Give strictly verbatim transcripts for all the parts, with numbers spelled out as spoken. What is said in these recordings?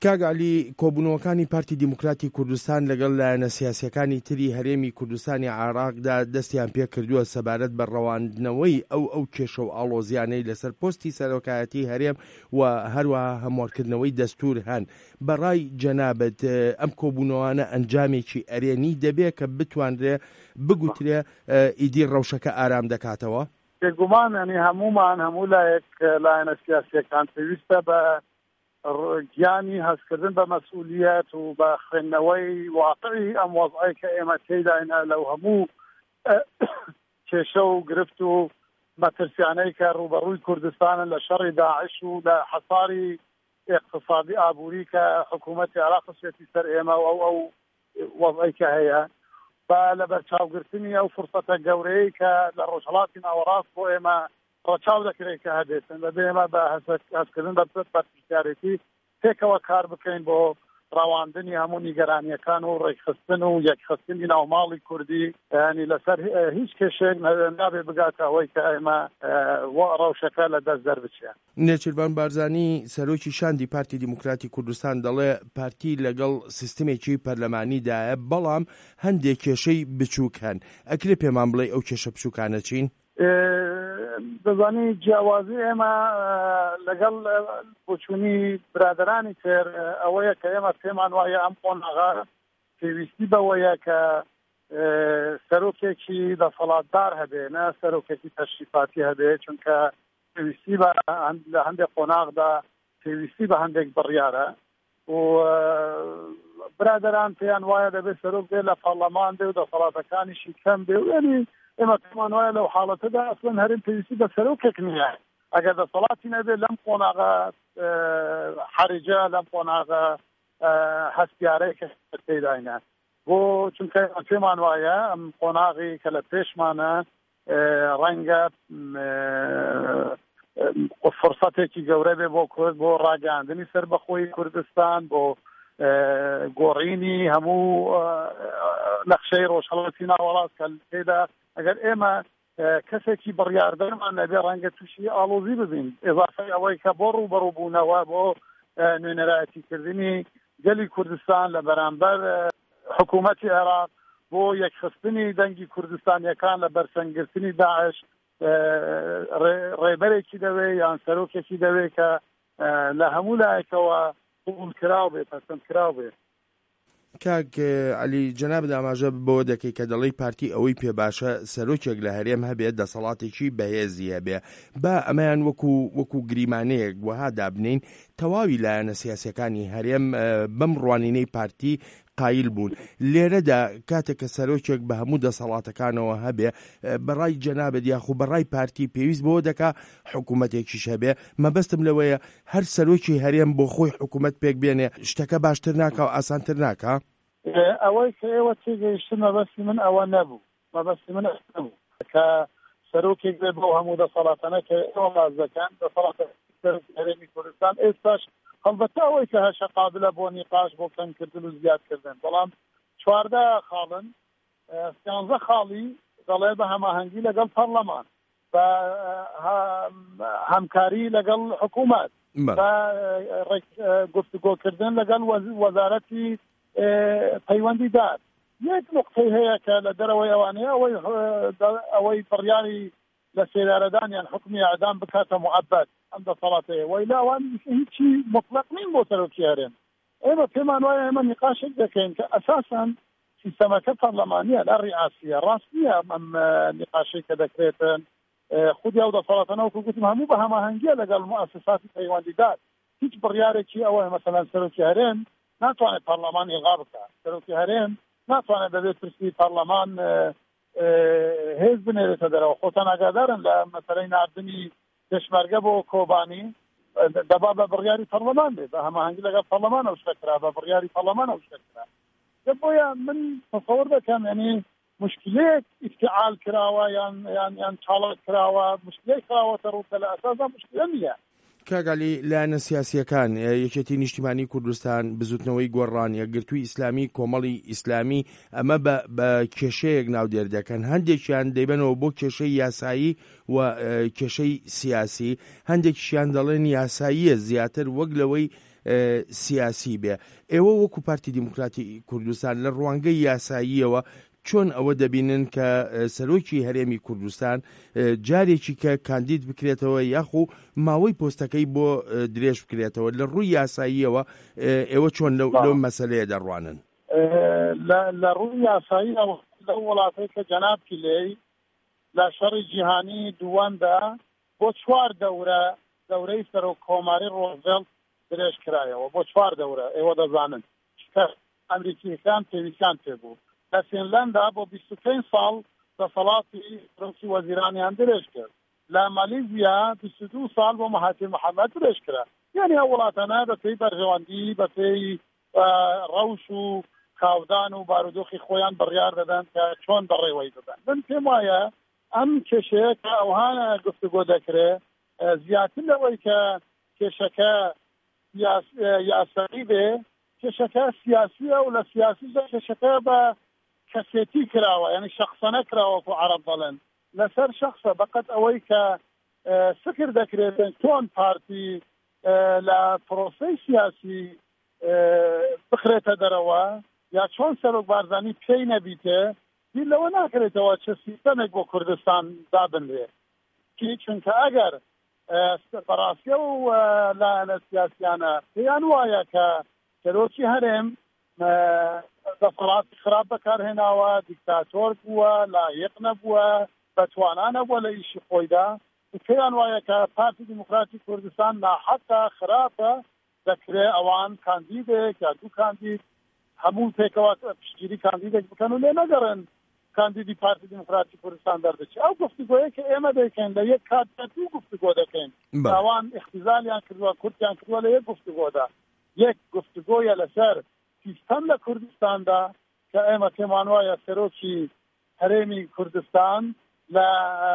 کاگالی کۆبوونەوەکانی پارتی دیموکراتی کوردستان لەگەڵ لایەنە سیاسیەکانی تری هەرێمی کوردستانی عێراقدا دەستیان پێ کردووە سەبارەت بە ڕەواندنەوەی ئەو ئەو کێشە و ئاڵۆزیانەی لەسەر پۆستی سەرۆکایەتی هەرێم و هەروەها هەموارکردنەوەی دەستور هەن. بەڕای جەنابەت ئەم کۆبوونەوانە ئەنجامێکی ئەرێنی دەبێت کە بتوانرێ بگوترێ ئیدی ڕەوشەکە ئارام دەکاتەوە؟ بێگومان ینی هەمومان هەموو لایەک لایەنە سیاسیەکان پێویستە بە گیانی هەستکردن بە مەسئولیەت و بە خوێندنەوەی واقعی ئەم وەزعی کە ئێمە تێداینە لەو هەموو کێشە و گرفت و مەترسیانەی کە ڕوبەڕووی کوردستانن لە شەڕی داعش و لە حەساری اقتصادی ئابووری کە حکوومەتی عێراق سێتی سەر ئێمە و ئەو ئەو وەزعی کە هەیە بە لە بەرچاوگرتنی ئەو فرسەتە گەورەی کە لە ڕۆژهەڵاتی ناوەڕاست بۆ ئێمە ڕەچاو دەکرێت کە هەبێتن بەبێ ئێمە بە هەستکردن بە بەرپرسیارەتی پێکەوە کار بکەین بۆ ڕەواندنی هەموو نیگەرانیەکان و ڕێکخستن و یەکخستنی ناوماڵی کوردی ینی لەسەر هیچ کێشێک نابێ بگاتە ئەوەی کە ئێمە ڕەوشەکە لە دەست دەربچێت. نێچیروان بارزانی سەرۆکی شاندی پارتی دیموکراتی کوردستان دەڵێ پارتی لەگەڵ سیستمێکی پەرلەمانیدایە بەڵام هەندێک کێشەی بچووک هەن. ئەکرێ پێمان بڵێ ئەو کێشە بچووکانە چین؟ دەزانی جیاوازی ئێمە لەگەڵ بۆچوونی برادرانی تر ئەوەیە کە ئێمە پێمان وایە ئەم قۆناغا پێویستی بەوەیە کە سەرۆکێکی دەسەڵاتدار هەبێ نە سەرۆکێکی تەشریفاتی هەبێ چونکە پێویستی بە لە هەندێک قۆناغدا پێویستی بە هەندێک بڕیارە و برادران پێیان وایە دەبێت سەرۆک بێ لە پەرلەمان بێ و دەسەڵاتەکانیشی کەم بێ و ینی ئێمە پێمان وایە لەو حاڵەتەدا ئەسڵەن هەرێم پێویستی بە سەرۆکێک نییە. ئەگەر دەسەڵاتی نەبێ لەم قۆناغا حەریجە لەم قۆناغا هەستیارەیە کە تێداینە بۆ چونکە پێمان وایە ئەم قۆناغی کە لە پێشمانە ڕەنگە فرسەتێکی گەورە بێ بۆ کورد بۆ ڕاگەاندنی سەربەخۆی کوردستان بۆ گۆڕینی هەموو نەخشەی ڕۆژهەڵاتی ناوەڕاست کە تێدا ئەگەر ئێمە کەسێکی بڕیاردەرمان نەبێ ڕەنگە تووشی ئاڵۆزی ببین ئێضافەی ئەوەی کە بۆ ڕوبەڕوو بوونەوە بۆ نوێنەرایەتیکردنی گەلی کوردستان لە بەرامبەر حکوومەتی عێراق بۆ یەکخستنی دەنگی کوردستانیەکان لە بەرسەنگرتنی داعش ڕێبەرێکی دەوێ یان سەرۆکێکی دەوێ کە لە هەموو لایەکەوە قبول کراو بێ پەسەند کراو بێ. کاک علی جەناب داماژە بۆ دەکەی کە دەڵی پارتی ئەوەی پێ باشە سەرۆکێک لە هەرێم هەبێت دەسەڵاتێکی بەهێزی هەبێ با ئەمەیان وەکو وەکو گریمانەیەک وەها دابنین تەواوی لایەنە سیاسیەکانی هەرێم بەم ڕوانینەی پارتی قایل بوون. لێرەدا کاتێک کە سەرۆکێک بە هەموو دەسەڵاتەکانەوە هەبێ بەڕای جەنابەت یاخو بەڕای پارتی پێویست بۆ دەکا حکوومەتێکیش هەبێ مەبەستم لەوەیە هەر سەرۆکی هەرێم بۆ خۆی حکوومەت پێک بێنێ شتەکە باشتر ناکا و ئاسانتر ناکا. ئەوەی کە ئێوە تێگەیشتن مەبەستی من ئەوە نەبوو مەبەستی من نەبوو کە سەرۆکێک بێت بۆ هەموو دەسەڵاتانە کە ئێوە باز دەکەن دەسەڵاتە هەرێمی کوردستان ئێستاش هەڵبەتە ئەوەی کە هەشە قابلە بۆ نیقاش بۆ کەمکردن و زیادکردن بەڵام چواردە خاڵن سیانزە خاڵی دەڵێ بە هەماهەنگی لەگەڵ پەرلەمان بە هەمکاری لەگەڵ حکوومەت بە گفتوگۆکردن لەگەڵ وەزارەتی پەیوەندیدار. یەک نقطەی هەیە کە لە دەرەوەی ئەوانەیە ئەوەی ئەوەی بڕیاری لە سێدارەدانیان حکمی ئەعدام بکاتە موعەبەد ئەم دەسەڵاتەیە وەی لاوان هیچی مطلق نین بۆ سەرۆکی هەرێم. ئێمە پێمان وایە ئێمە نیقاشێک دەکەین کە ئەساساً سیستەمەکە پەرلەمانیە لا ڕیاسیە ڕاست نییە ئەم نیقاشەی کە دەکرێتن خودی ئەو دەسەڵاتانەوە کە گوتم هەموو بە هەماهەنگیە لەگەڵ موسساتی پەیوەندیدار هیچ بڕیارێکی ئەوەیە مەسەلەن سەرۆکی هەرێم ناتوانێت پەرلەمان ئیلغا بکات سەرۆکی هەرێم ناتوانێت دەبێت پرسی پەرلەمان هێز بنێرێتە دەرەوە خۆتان ئاگادارن لە مەسەلەی ناردنی پێشمەرگە بۆ کۆبانی دەبا بە بڕیاری پەرلەمان بێت بە هەماهەنگی لەگەڵ پەرلەمان ئەو شتەکرا بە بڕیاری پەرلەمان ئەو شتەکرا بۆیە من تەسەوور دەکەم یعنی مشکلەیەک ئیفتعال کراوە یان یان یان چاڵات کراوە مشکلەی کراوەتە ڕووکە لە ئەساسا مشکلە نییە. کاگالی لایەنە سیاسیەکان یەکێتی نیشتیمانی کوردستان بزوتنەوەی گۆڕان یەکگرتووی ئیسلامی کۆمەڵی ئیسلامی ئەمە بە کێشەیەک ناودێر دەکەن هەندێکیان دەیبنەوە بۆ کێشەی یاسایی و کێشەی سیاسی هەندێکیشیان دەڵێن یاساییە زیاتر وەک لەوەی سیاسی بێ. ئێوە وەکو پارتی دیموکراتی کوردستان لە ڕوانگەی یاساییەوە چۆن ئەوە دەبینن کە سەرۆکی هەرێمی کوردستان جارێکی کە کاندید بکرێتەوە یاخو ماوەی پۆستەکەی بۆ درێژ بکرێتەوە لە ڕووی یاساییەوە ئێوە چۆن لەو مەسەلەیە دەڕوانن؟ لە ڕووی یاسایی لەو وڵاتەی کە جەناب کیلەی لە شەڕی جیهانی دووەمدا بۆ چوار دەورە دەورەی سەرۆک کۆماری ڕۆزڤێلت درێژ کرایەوە بۆ چوار دەورە ئێوە دەزانن کە ئەمریکیەکان پێویستیان پێبوو. لە فینلەندا بۆ بیست و پێنج ساڵ دەسەڵاتی ڕئیسی وەزیرانیان درێژ کرد. لە مالیزیا بیست و دوو ساڵ بۆ مەهاتیر محەممەد درێژ کرا. یعنی ئەو وڵاتانە بە پێی بەرژەوەندی بە پێی ڕەوش و کاودان و بارودۆخی خۆیان بڕیار دەدەن کە چۆن بەڕێوەی دەدەن. من پێم وایە ئەم کێشەیە کە ئەوهانە گفتوگۆ دەکرێت زیاتر لەوەی کە کێشەکە یاسایی بێ کێشەکە سیاسیە و لە سیاسیدا کێشەکە بە کەسێتی کراوە، یعنی شخصەنە کراوە و عەرەب دەڵێن لەسەر شخصە بەقەت ئەوەی کە فکر دەکرێتن چۆن پارتی لە پرۆسەی سیاسی بخرێتە دەرەوە یا چۆن سەرۆک بارزانانی پێی نەبیتێ بیر لەوە ناکرێتەوە چه سیستەمێک بۆ کوردستان دابنرێ کی چونکە ئەگەر بەڕاستیە و لایەنە سیاسیانە پێیان وایە کە سەرۆکی هەرێم دەسەڵاتی خراپ بەکارهێناوە، دیکتاتۆر بووە، لایق نەبووە، بەتوانە نەبووە لە ئیشی خۆیدا، پێیان وایە کە پارتی دیموکراتی کوردستان ناحەقە خراپە دەکرێت ئەوان کاندیدێک یا دوو کاندید هەموو پێکەوە پشتگیری کاندیدێک بکەن و لێ نەگەڕن کاندیدی پارتی دیموکراتی کوردستان دەردەچێت. ئەو گفتوگۆیە کە ئێمە دەکەین لە یەک کاتدا دوو گفتوگۆ دەکەین، ئەوان اختیزالیان کردووە کورتیان کردووە لە یەک گفتوگۆدا. یەک گفتوگۆیە لەسەر سیستەم لە کوردستاندا کە ئێمە پێمان وایە سەرۆکی هەرێمی کوردستان لە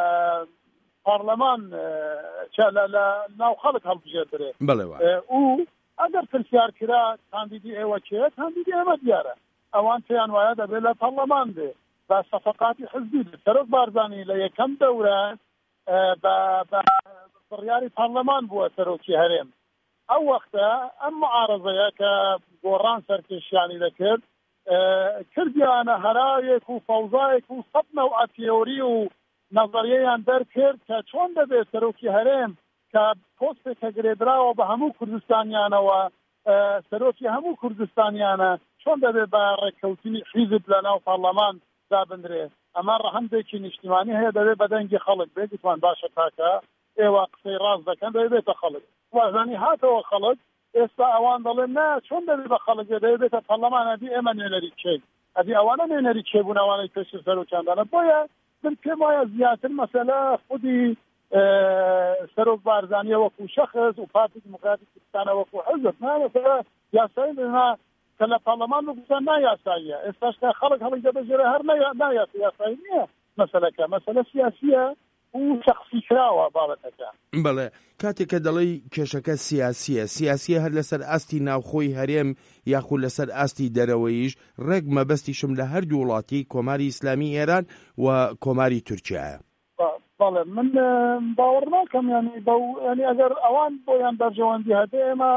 پارلەمان لە ناو خەڵک هەڵبژێردرێ و ئەگەر پرسیار کرا کاندیدی ئێوە کێ کاندیدی ئێمە دیارە ئەوان پێیان وایە دەبێت لە پەرلەمان بێ بە سەفەقاتی حزبی سەرۆک بارزانانی لە یەکەم دەورە بە بڕیاری پەرلەمان بووە سەرۆکی هەرێم. ئەو وەختە ئەم معارەزەیە کە گۆڕان سەرکێشیانی دەکرد کردیانە هەرایەک و فەوزایەک و سەد نەوع تێۆری و نەزەریەیان دەرکرد کە چۆن دەبێت سەرۆکی هەرێم کە پۆستێکە گرێدراوە بە هەموو کوردستانیانەوە سەرۆکی هەموو کوردستانیانە چۆن دەبێت بە ڕێککەوتنی حیزب لە ناو پەرلەمان دابنرێ. ئەمە ڕەهەندێکی نیشتیمانی هەیە دەبێت بەدەنگی خەڵک بێت گوتمان باشە کاکە ئێوە قسەی ڕاست دەکەن دەبێتە خەڵک وازانی هاتەوە خەڵک ئێستا ئەوان دەڵێن نا چۆن دەبێت بە خەڵک دەبێتە پەرلەمان ئەدی ئێمە نوێنەری کێک ئەدی ئەوانە نوێنەری کێبوون ئەوانەی پێش سەرۆکیاندانە بۆیە من پێم وایە زیاتر مەسەلە خودی سەرۆک بارزانیە وەکو شەخص و پارتی دیموکراتی کوردستانە وەکو حزب نامەسەلە یاسایی بنا کە لە پەرلەمان بگوتان نایاساییە ئێستاش کە خەڵک هەڵی دەبەژێرە هەر نایاسی یاسایی نییە مەسەلەکە مەسەلە سیاسیە و شخصی کراوە بابەتەکە. بەڵێ کاتێک کە دەڵی کێشەکە سیاسیە سیاسیە هەر لەسەر ئاستی ناوخۆی هەرێم یاخود لەسەر ئاستی دەرەوەیش ڕێک مەبەستیشم لە هەردوو وڵاتی کۆماری ئیسلامی ئێران و کۆماری تورکیایە. بەڵێ من باوەڕ ناکەم ینی ینی ئەگەر ئەوان بۆیان بەرژەوەندی هەبێ ئێمە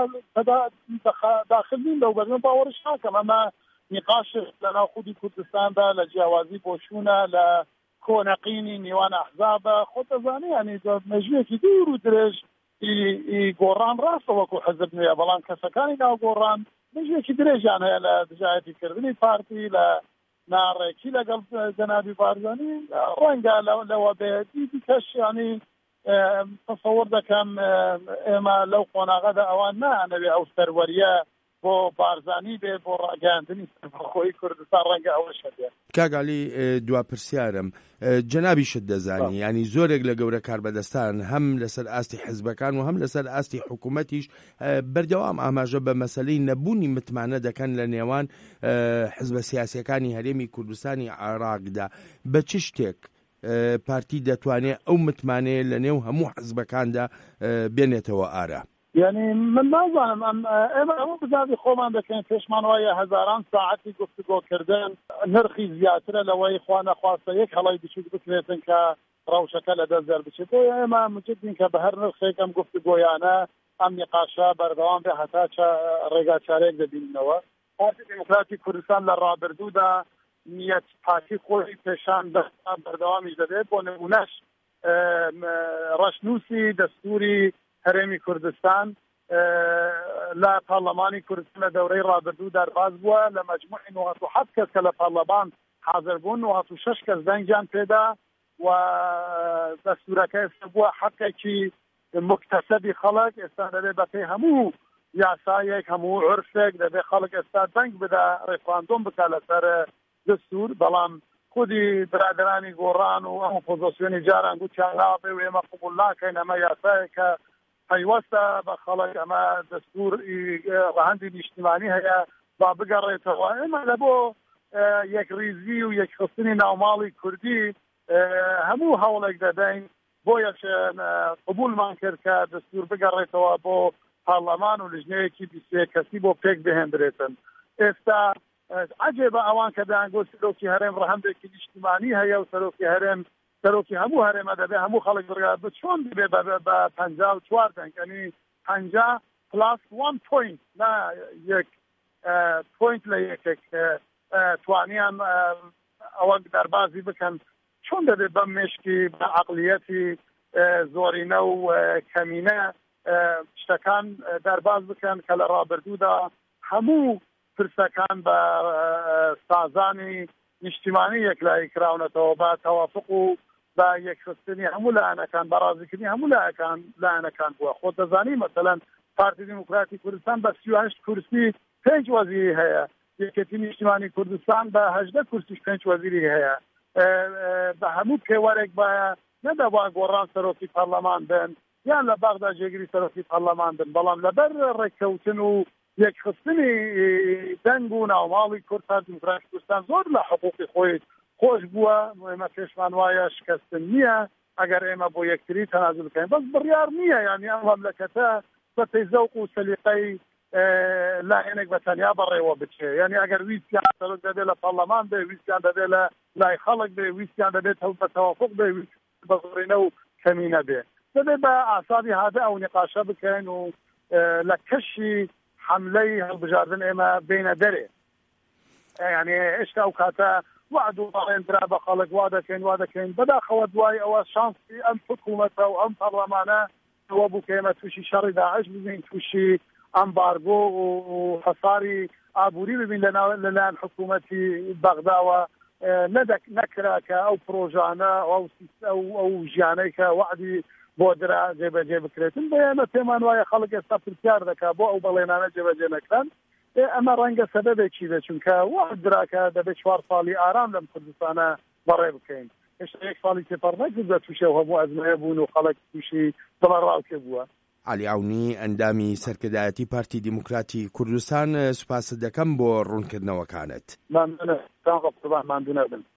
داخل نین لەو بەرژەوەند باوەڕش ناکەم ئەمە نیقاش لە ناو خودی کوردستاندا لە جیاوازی بۆشوونە لە کۆنەقینی میوان ئەحزابە خۆت دەزانی ینی مێژوویەکی دوور و درێژ گۆڕان ڕاستە وەکو حزب نوێیە بەڵام کەسەکانی ناو گۆڕان مێژوویەکی درێژیان هەیە لە دژایەتیکردنی پارتی لە ناڕێکی لەگەڵ جەنابی بارزانی ڕەنگە لەوە بێتی دیکەش ینی تەسەوڕ دەکەم ئێمە لەو قۆناغەدا ئەوان نانەوێ ئەو سەروەریە بۆ بارزانی بێ بۆ ڕاگەاندنی خۆی کوردستان ڕەنگە ئەوەشە بێت. کاگالی دوا پرسیارم جەنابیشت دەزانی ینی زۆرێک لە گەورە کاربەدەستان هەم لەسەر ئاستی حزبەکان و هەم لەسەر ئاستی حکوومەتیش بەردەوام ئاماژە بە مەسەلەی نەبوونی متمانە دەکەن لە نێوان حزبە سیاسیەکانی هەرێمی کوردستانی عێراقدا. بە چ شتێک پارتی دەتوانێت ئەو متمانەیە لە نێو هەموو حزبەکاندا بێنێتەوە ئارە؟ یعنی من نازانم ئێمە ئەوە بزادی خۆمان دەکەین پێشمان وایە هەزاران ساعتی گفتوگۆکردن نرخی زیاترە لەوەی خوا نەخواستە یەک هەڵی بچووک بکرێتن کە ڕەوشەکە لە دەست دەربچێت. بۆیە ئێمە مجدین کە بە هەر نرخێکم گفتوگۆیانە ئەم نقاشە بەردەوام بێ هەتا ڕێگا چارەیەک دەبینەوە. پارتی دیموکراتی کوردستان لە ڕابردوودا نیەت پاکی خۆی پێشان بەردەوامیش دەبێت. بۆ نمونەش ڕەشنووسی دەستوری هەرێمی کوردستان لە پارلەمانی کوردستان لە دەورەی ڕابردوو دەرباز بووە لە مەجموعی نۆهەت و حەوت کەس کە لە پارلەمان حاضر بوون نۆهەت و شەش کەس دەنگیان پێدا و دەستورەکە ئێستا بووە حەقێکی مکتەسەبی خەڵک. ئێستا دەبێت بەپێی هەموو یاسایەک هەموو عرفێک دەبێت خەڵک ئێستا دەنگ بدا ڕێفراندۆم بکە لەسەر دەستور. بەڵام خودی برادرانی گۆڕان و ئەم ئۆپۆزیسیۆنی جاران گوتیان نابێ و ئێمە قبوڵ ناکەین ئەمە یاسایەکە پەیوەستە بە خەڵک ئەمە دەستور ڕەهەندی نیشتیمانی هەیە با بگەڕێتەوە. ئێمە لە بۆ یەکریزی و یەکخستنی ناوماڵی کوردی هەموو هەوڵێک دەدەین بۆ یەک قبولمان کرد کە دەستور بگەڕێتەوە بۆ پارلەمان و لژنەیەکی بیست و یەک کەسی بۆ پێک بهێنرێتن. ئێستا عجێبە ئەوان کە دەیانگۆ سەرۆکی هەرێم ڕەهەندێکی نیشتیمانی هەیە و سەرۆکی هەرێم سەرۆکی هەموو هەرێمە دەبێت هەموو خەڵک بڕگا بە چۆن دەبێت بە پەنجا و چوار دەنگەنی پەنجا پلاس وان پوینت نا یەک پوینت لە یەکێک توانیان ئەوە دەربازی بکەن. چۆن دەبێت بەم مێشکی بە عەقلیەتی زۆرینە و کەمینە شتەکان دەرباز بکەن کە لە ڕابردوودا هەموو پرسەکان بە سازانی نیشتیمانی یەکلایی کراونەتەوە بە تەوافق و بە یەکخستنی هەموو لایەنەکان بە ڕازیکردنی هەموو لایەکان لایەنەکان بووە. خۆت دەزانی مەسەلەن پارتی دیموکراتی کوردستان بە سی و هەشت کورسی پێنج وەزیری هەیە، یەکێتی نیشتیمانی کوردستان بە هەژدە کورسیش پێنج وەزیری هەیە. بە هەموو پێوەرێک بایە نەدەبا گۆڕان سەرۆکی پەرلەمان بن یان لە باغدا جێگیری سەرۆکی پەرلەمان بن، بەڵام لەبەر ڕێککەوتن و یەکخستنی دەنگ و ناوماڵی کورد پارتی دیموکراتی کوردستان زۆر لە حقوقی خۆی خۆش بووە. ئێمە پێشمان وایە شکستن نییە ئەگەر ئێمە بۆ یەکتری تەنازل بکەین، بەس بڕیار نییە یعنی ئەم مەملەکەتە بە پێی زەوق و سەلیقەی لایەنێک بە تەنیا بەڕێوە بچێ. یعنی ئەگەر ویستیان سەرۆک دەبێت لە پەرلەمان بێ، ویستیان دەبێت لە لای خەڵک بێ، ویستیان دەبێت بە تەوافق بێ، بە زۆرینە و کەمینە بێ. دەبێت بە ئاسابی هادە ئەو نقاشە بکەین و لە کەشی حملەی هەڵبژاردن ئێمە بینە دەرێ. یعنی هێشتا ئەو کاتە وعد و بەڵێنرا بە خەڵک وا دەکەین وا دەکەین بەداخەوە دوای ئەوە شانسی ئەم حکوومەتە و ئەم پەرلەمانە ئەوە بوو کە ئێمە تووشی شەڕی داعش ببین، تووشی ئەمبارگۆ و حەساری ئابووری ببین لەلایەن حکوومەتی بەغداوە نەکرا کە ئەو پرۆژانە ئەو ژیانەی کە وعدی بۆ درا جێبەجێ بکرێتن. بە ئێمە پێمان وایە خەڵک ئێستا پرسیار دەکات بۆ ئەو بەڵێنانە جێبەجێ نەکران. ئەمە ڕەنگە سەبەبێکی بێت، چونکە وعد دراکە دەبێت چوار ساڵی ئارام لەم کوردستانە بەڕێ بکەین. هێشتا یەک ساڵی تێپەڕ نەکردە تووشە و هەموو ئەزمەیە بوون و خەڵک تووشی دڵەڕاوکێ بووە. علی عونی ئەندامی سەرکردایەتی پارتی دیموکراتی کوردستان، سوپاس دەکەم بۆ ڕوونکردنەوەکانت. مامنونە، مامنونە.